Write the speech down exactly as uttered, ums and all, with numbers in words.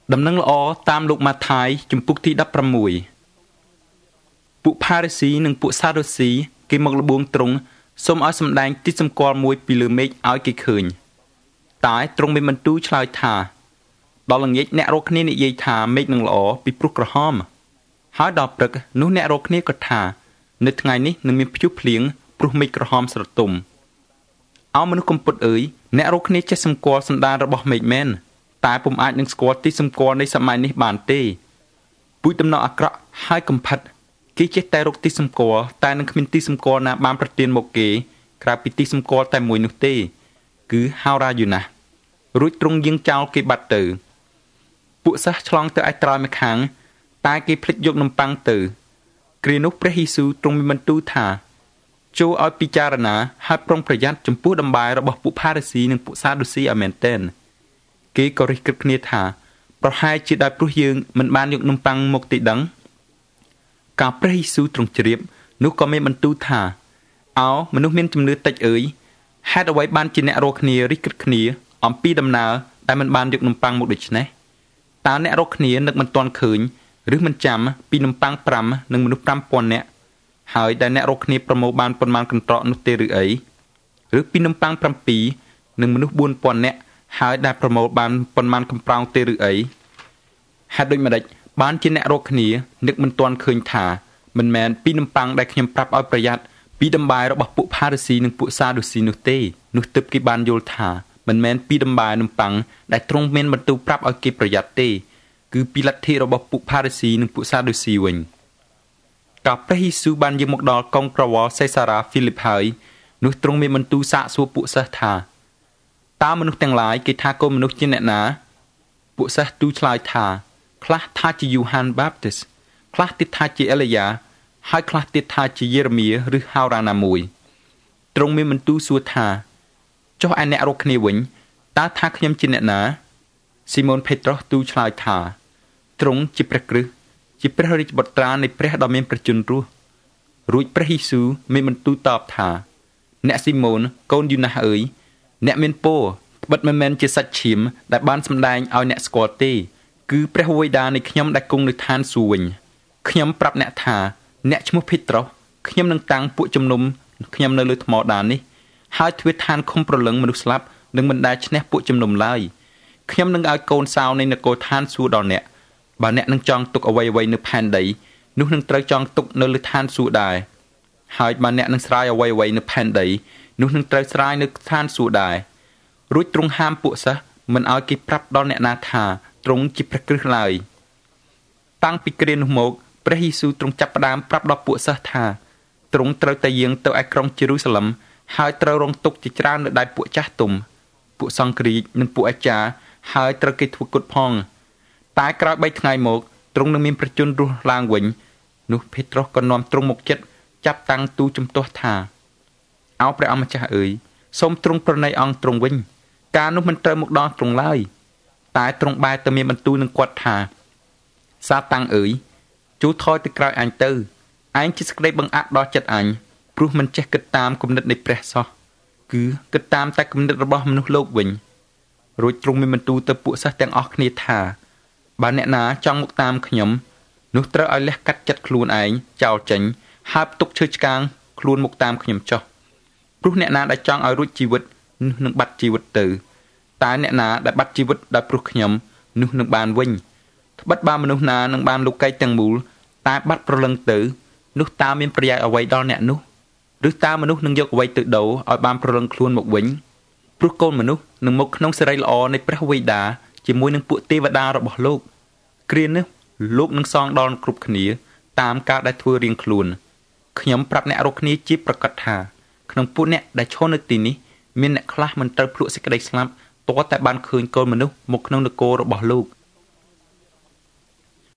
ដំណឹងល្អតាមលោកម៉ាថាយជំពូកទីដប់ប្រាំមួយពួកផារីស៊ីនិងពួកសាដូស៊ីគេមកលបួងទ្រង់សូមឲ្យសម្ដែងទីសម្គាល់មួយពីលើមេឃឲ្យគេឃើញតែទ្រង់មានបន្ទូលឆ្លើយថាដល់ល្ងាចអ្នករកគ្នានិយាយថាមេឃនឹងល្អពីព្រោះក្រហមហើយដល់ព្រឹកនោះអ្នករកគ្នាក៏ថានៅថ្ងៃនេះនឹងមានព្យុះភ្លៀងព្រោះមេឃក្រហមស្រទុំអោមនុស្សកំពត់អើយអ្នករកគ្នាចេះសម្គាល់សន្តានរបស់មេឃមែនតែពុំអាចនឹងស្គាល់ទីសម្គាល់នៃសម័យនេះបានទេពូជដំណក់អាក្រក់ហើយកំផិតគេចេះតែរកទីសម្គាល់តែនឹងគ្មានទីសម្គាល់ណាបានប្រទានមកគេក្រៅពីទីសម្គាល់តែមួយនោះទេគឺហោរាយូណាស់រួចទ្រង់យាងចោលគេបាត់ទៅពួកសិស្សឆ្លងទៅឯត្រើយម្ខាងតែគេភ្លេចយកនំប៉័ងទៅគ្រានោះព្រះយេស៊ូវទ្រង់មានបន្ទូលថាចូលឲ្យពិចារណាហើយប្រុងប្រយ័ត្នចំពោះដំបែរបស់ពួកផារីស៊ីនិងពួកសាដូស៊ីឲ្យមែនទែនគេក៏រិះគិតគ្នាថាប្រហែលជាដោយព្រោះយើងមិនបានយកនំប៉័ងមកទីដឹងកាលព្រះយេស៊ូវទ្រង់ជ្រាបនោះក៏មានបន្ទូលថាអោមនុស្សមានជំនឿតិចអើយហេតុអ្វីបានជាអ្នករកគ្នារិះគិតគ្នាអំពីដំណើរដែលមិនបានយកនំប៉័ងមកដូច្នេះតើអ្នករកគ្នានឹកមិនទាន់ឃើញឬមិនចាំពីនំប៉័ងប្រាំនិងមនុស្សប្រាំពាន់នាក់ហើយដែលអ្នករកគ្នាប្រមូលបានប៉ុន្មានកន្ត្រកនោះទេឬអីឬពីនំប៉័ងប្រាំពីរនិងមនុស្សបួនពាន់នាក់ហើយដែលប្រមូលបានប៉ុន្មានកំប្រោងទេឬអីហេតុដូចម្ដេចបានជាអ្នករកគ្នានឹកមិនទាន់ឃើញថាមិនមែនពីនំប៉័ងដែលខ្ញុំប្រាប់ឲ្យប្រយ័ត្នពីដំបែរបស់ពួកផារីស៊ីនិងពួកសាដូស៊ីនោះទេនោះទើបគេបានយល់ថាមិនមែនពីដំបែនំប៉័ងដែលទ្រង់មានបន្ទូលប្រាប់ឲ្យគេប្រយ័ត្នទេគឺពីលទ្ធិរបស់ពួកផារីស៊ីនិងពួកសាដូស៊ីវិញកាលព្រះយេស៊ូវបានយាងមកដល់កុងក្រវ៉ាសេសារ៉ាហ្វីលីបហើយនោះទ្រង់មានបន្ទូលសាកសួរពួកសិស្សថាតើមនុស្សទាំងឡាយគេថាកូនមនុស្សជាអ្នកណាពួកសិស្សទូលឆ្លើយថាខ្លះថាជាយូហានបាបទីសខ្លះទៀតថាជាអេលីយ៉ាហើយខ្លះទៀតថាជាយេរេមៀឬហោរ៉ាណាមួយទ្រង់មានបន្ទូលសួរថាចុះឯអ្នករកគ្នាវិញតើថាខ្ញុំជាអ្នកណាស៊ីម៉ូនផេត្រុសទូលឆ្លើយថាទ្រង់ជាព្រះគ្រិស្តជាព្រះរាជបុត្រានៃព្រះដ៏មានព្រះជន្មរស់រួចព្រះយេស៊ូវមានបន្ទូលតបថាអ្នកស៊ីម៉ូនកូនយូណាស់អើយអ្នកមានពរត្បិតមិនមែនជាសាច់ឈាមដែលបានសម្ដែងឲ្យអ្នកស្គាល់ទេគឺព្រះវេដានៃខ្ញុំដែលគង់នៅឋានសួគ៌វិញខ្ញុំប្រាប់អ្នកថាអ្នកឈ្មោះភេត្រុសខ្ញុំនឹងតាំងពួកជំនុំខ្ញុំនៅលើថ្មដាននេះហើយទ្វារឋានឃុំប្រលឹងមនុស្សស្លាប់នឹងមិនដែលឈ្នះពួកជំនុំឡើយខ្ញុំនឹងឲ្យកូនសោនៃនគរឋានសួគ៌ដល់អ្នកបើអ្នកនឹងចង់ទុកអ្វីអ្វីនៅផែនដីនោះនឹងត្រូវចង់ទុកនៅលើឋានសួគ៌ដែរហើយបើអ្នកនឹងស្រាយអ្វីអ្វីនៅផែនដីនោះនឹងត្រូវស្រាយនៅឋានសួគ៌ដែររួចទ្រង់ហាមពួកសិស្សមិនឲ្យគេប្រាប់ដល់អ្នកណាថាទ្រង់ជាព្រះគ្រិស្តឡើយតាំងពីគ្រានោះមកព្រះយេស៊ូវទ្រង់ចាប់ផ្ដើមប្រាប់ដល់ពួកសិស្សថាទ្រង់ត្រូវតែយាងទៅឯក្រុងយេរូសាឡឹមហើយត្រូវរងទុក្ខជាច្រើននៅដៃពួកចាស់ទុំពួកសង្គ្រាចនិងពួកអាចារ្យហើយត្រូវគេធ្វើគុតផងតែក្រោយបីថ្ងៃមកទ្រង់នឹងមានប្រជញ្ញរស់ឡើងវិញនោះភេត្រុសក៏នាំទ្រង់មកចិត្តចាប់តាំងទូជំទាស់ថាអោព្រះអម្ចាស់អើយសូមទ្រង់ប្រណីអង្គទ្រង់វិញការនោះមិនត្រូវមកដល់ទ្រង់ឡើយតែទ្រង់បែរទៅមានបន្ទូលនឹងគាត់ថាសាតាំងអើយជួថយទៅក្រោយអញទៅឯងជាសេចក្តីបង្អាក់ដល់ចិត្តអញព្រោះមិនចេះគិតតាមគំនិតនៃព្រះសោះគឺគិតតាមតែគំនិតរបស់មនុស្សលោកវិញរួចទ្រង់មានបន្ទូលទៅពួកសិស្សទាំងអស់គ្នាថាបើអ្នកណាចង់មកតាមខ្ញុំនោះត្រូវឲ្យលះកាត់ចិត្តខ្លួនឯងចោលចេញហើយផ្ទុកឈើឆ្កាងខ្លួនមកតាមខ្ញុំចុះព្រោះអ្នកណាដែលចង់ឲ្យរួចជីវិតនោះនឹងបាត់ជីវិតទៅតែអ្នកណាដែលបាត់ជីវិតដោយព្រោះខ្ញុំនោះនឹងបានវិញត្បិតបើមនុស្សណានឹងបានលោកីទាំងមូលតែបាត់ប្រលឹងទៅនោះតើមានប្រយោជន៍អ្វីដល់អ្នកនោះឬតើមនុស្សនឹងយកអ្វីទៅដូរឲ្យបានប្រលឹងខ្លួនមកវិញព្រោះកូនមនុស្សនឹងមកក្នុងសេរីល្អនៃព្រះវេដាជាមួយនឹងពួកទេវតារបស់លោកគ្រានេះលោកនឹងសងដល់គ្រប់គ្នាតាមការដែលធ្វើរៀងខ្លួនខ្ញុំប្រាប់អ្នករកគ្នាជាប្រកាសថាក្នុងពួកអ្នកដែលឈរនៅទីនេះមានអ្នកខ្លះមិនត្រូវភ្លក់សេចក្តីស្លាប់ទាល់តែបានឃើញកូនមនុស្សមកក្នុងនគររបស់លោក